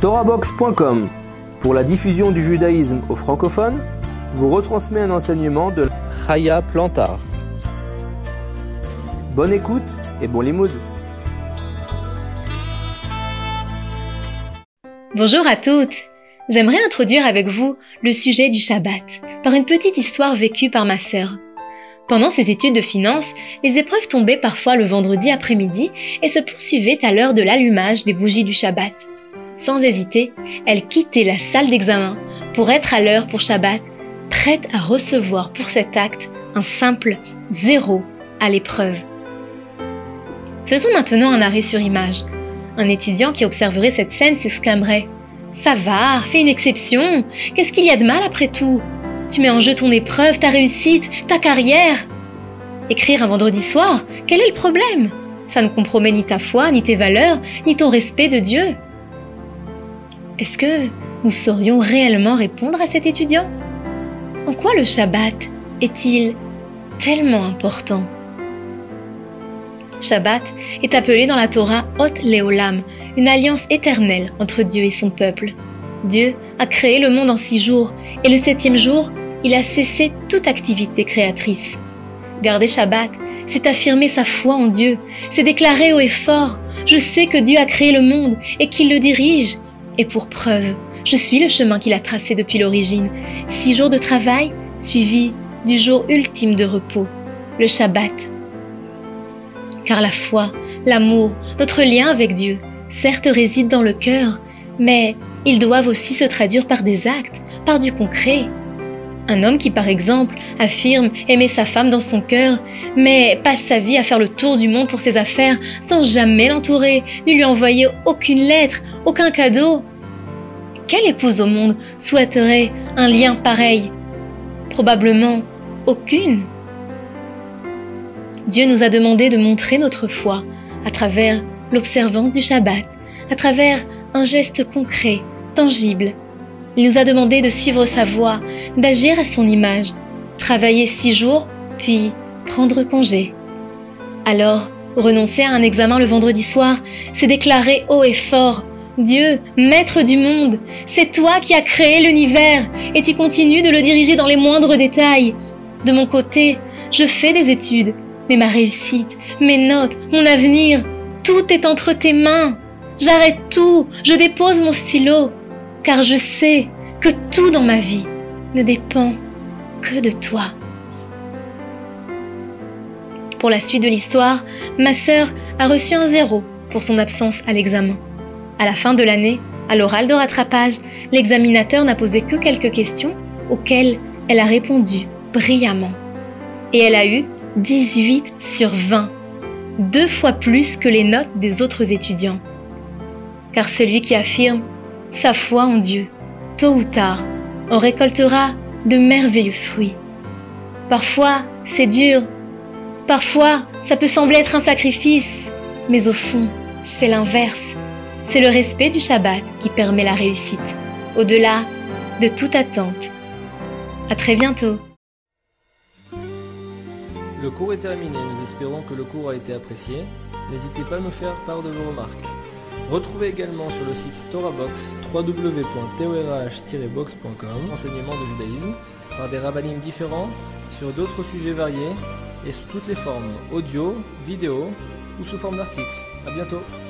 Torahbox.com, pour la diffusion du judaïsme aux francophones, vous retransmet un enseignement de Chaya Plantar. Bonne écoute et bon limoud. Bonjour à toutes. J'aimerais introduire avec vous le sujet du Shabbat par une petite histoire vécue par ma sœur. Pendant ses études de finance, les épreuves tombaient parfois le vendredi après-midi et se poursuivaient à l'heure de l'allumage des bougies du Shabbat. Sans hésiter, elle quittait la salle d'examen pour être à l'heure pour Shabbat, prête à recevoir pour cet acte un simple 0 à l'épreuve. Faisons maintenant un arrêt sur image. Un étudiant qui observerait cette scène s'exclamerait « Ça va, fais une exception, qu'est-ce qu'il y a de mal après tout ? Tu mets en jeu ton épreuve, ta réussite, ta carrière. Écrire un vendredi soir, quel est le problème ? Ça ne compromet ni ta foi, ni tes valeurs, ni ton respect de Dieu. » Est-ce que nous saurions réellement répondre à cet étudiant ? En quoi le Shabbat est-il tellement important ? Shabbat est appelé dans la Torah Hot Leolam, une alliance éternelle entre Dieu et son peuple. Dieu a créé le monde en 6 jours, et le 7e jour, il a cessé toute activité créatrice. Garder Shabbat, c'est affirmer sa foi en Dieu, c'est déclarer haut et fort « Je sais que Dieu a créé le monde et qu'il le dirige ». Et pour preuve, je suis le chemin qu'il a tracé depuis l'origine. 6 jours de travail, suivis du jour ultime de repos, le Shabbat. Car la foi, l'amour, notre lien avec Dieu, certes résident dans le cœur, mais ils doivent aussi se traduire par des actes, par du concret. Un homme qui, par exemple, affirme aimer sa femme dans son cœur, mais passe sa vie à faire le tour du monde pour ses affaires sans jamais l'entourer, ni lui envoyer aucune lettre, aucun cadeau. Quelle épouse au monde souhaiterait un lien pareil ? Probablement aucune. Dieu nous a demandé de montrer notre foi à travers l'observance du Shabbat, à travers un geste concret, tangible. Il nous a demandé de suivre sa voie, d'agir à son image, travailler 6 jours, puis prendre congé. Alors, renoncer à un examen le vendredi soir, c'est déclarer haut et fort « Dieu, maître du monde, c'est toi qui as créé l'univers et tu continues de le diriger dans les moindres détails. De mon côté, je fais des études, mais ma réussite, mes notes, mon avenir, tout est entre tes mains. J'arrête tout, je dépose mon stylo, car je sais que tout dans ma vie ne dépend que de toi. » Pour la suite de l'histoire, ma sœur a reçu un 0 pour son absence à l'examen. À la fin de l'année, à l'oral de rattrapage, l'examinateur n'a posé que quelques questions auxquelles elle a répondu brillamment. Et elle a eu 18 sur 20, 2 fois plus que les notes des autres étudiants. Car celui qui affirme sa foi en Dieu, tôt ou tard, en récoltera de merveilleux fruits. Parfois, c'est dur. Parfois, ça peut sembler être un sacrifice. Mais au fond, c'est l'inverse. C'est le respect du Shabbat qui permet la réussite, au-delà de toute attente. À très bientôt. Le cours est terminé, nous espérons que le cours a été apprécié. N'hésitez pas à nous faire part de vos remarques. Retrouvez également sur le site Torahbox www.torah-box.com enseignements de judaïsme par des rabbinim différents sur d'autres sujets variés et sous toutes les formes, audio, vidéo ou sous forme d'articles. À bientôt.